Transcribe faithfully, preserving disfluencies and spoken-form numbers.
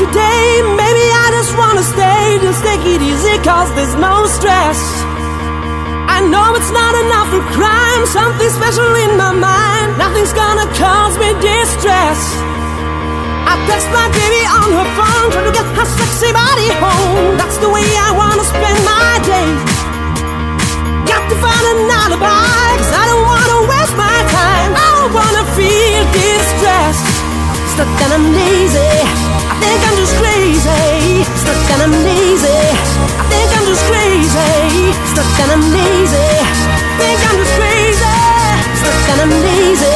today. Maybe I just wanna stay, just take it easy, cause there's no stress. I know it's not enough for crime, something special in my mind. Nothing's gonna cause me distress. I text my baby on her phone, trying to get her sexy body home. That's the way I wanna spend my day. Got to find an alibi, cause I don't wanna waste my time. I don't wanna feel distressed. Stuck and I'm lazy, I think I'm just crazy. Stuck and I'm lazy, I think I'm just crazy. Stuck and I'm lazy, think I'm just crazy. Stuck and I'm lazy,